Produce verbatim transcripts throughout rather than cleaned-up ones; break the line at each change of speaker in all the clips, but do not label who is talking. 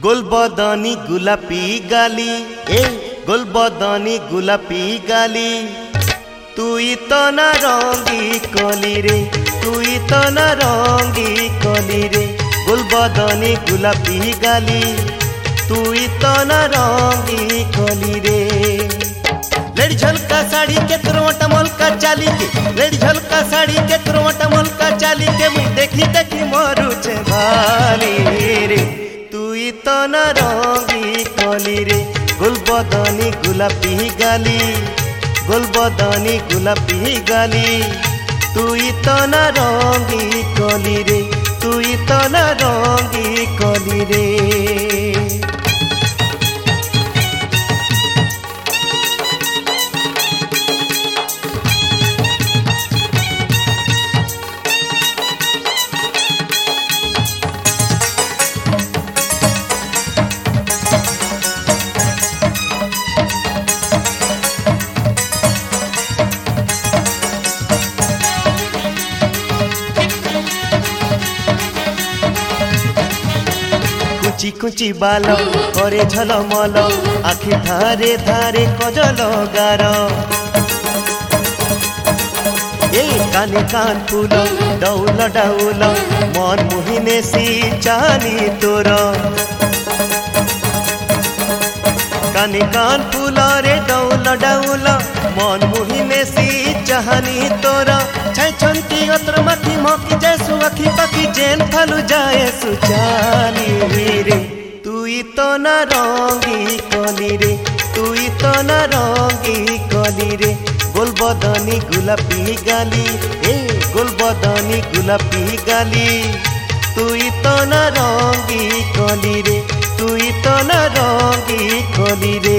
गोलबदानी गुलापी गाली ए गोलबदानी गुलापी गाली तुई तो ना रंगी कली रे तुई तो ना रंगी कली रे गोलबदानी गुलापी गाली तुई तो ना रंगी कली रे। लेडी झलका साड़ी के त्रोटा मलका चाली के लेडी झलका साड़ी के त्रोटा मलका चाली के मुई देखी देखी मरु छे भाली रे तुई तो ना रंगी कली रे गोलबदानी गुलापी गाली गोलबदानी गुलापी गाली तुई तो ना रंगी कली रे तुई तो ना रंगी कली रे। कुची कुची बाल करे झलमल आखि धारे धारे कजल गार ए काने कान फूल डौल डाउल मन मोहिने सी चाली तोर काने कान फूल रे डौल डाउल मन मोहिने सी चाहनी तोर छाई छंती अत्र माथी मकी जैसु अखी पकी जेन फलु जाए सुचानी रे तुई तो ना रंगी कली रे तुई तो ना रंगी कली रे गोलबदानी गुलापी गाली ए गोलबदानी गुलापी गाली तुई तो ना रंगी कली रे तुई तो ना रंगी कली रे।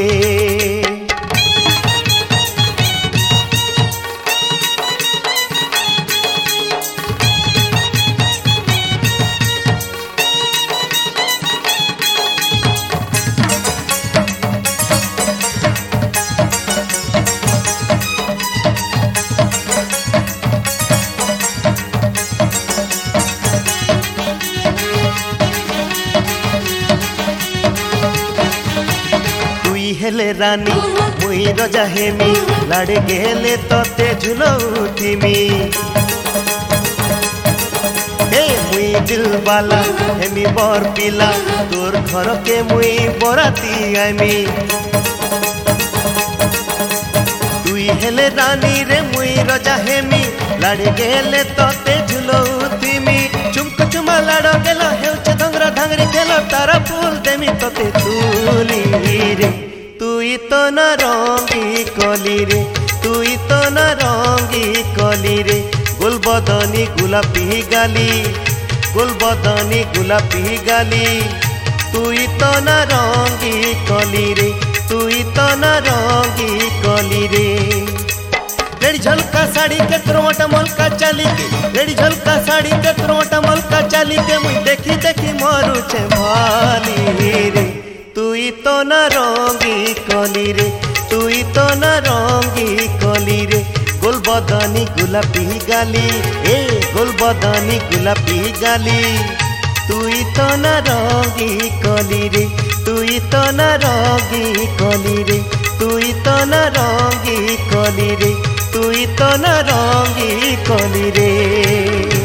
हेले रानी मुई रजा हेमी लाड़े गेले तते झुलौथिमी ए मुई दिल वाला हेमी बर पिला तोर घर के मुई बराती आमी तुई हेले रानी रे मुई रजा हेमी लाड़े गेले तते झुलौथिमी चुमक चुमा लाड़ गेलो हेउचे धंगरा धांगरी खेलो तारा फूल देमी तते तुली रे तुई तो ना रंगी कली रे तुई तो ना रंगी कली रे गोलबदानी गुलापी गाली गोलबदानी गुलापी गाली तुई तो ना रंगी कली रे तुई तो ना रंगी कली रे। लेडी झलका साड़ी के त्रोटा मलका चाली के लेडी झलका साड़ी के त्रोटा मलका चाली के मुई देखी देखी मरु छे भाली रे तुई तो ना रंगी कली रे तुई तो ना रंगी कली रे गोलबदानी गुलापी गाली ए गोलबदानी गुलापी गाली तुई तो ना रंगी कली रे तुई तो ना रंगी कली रे तुई तो ना रंगी कली रे तुई तो ना रंगी कली रे।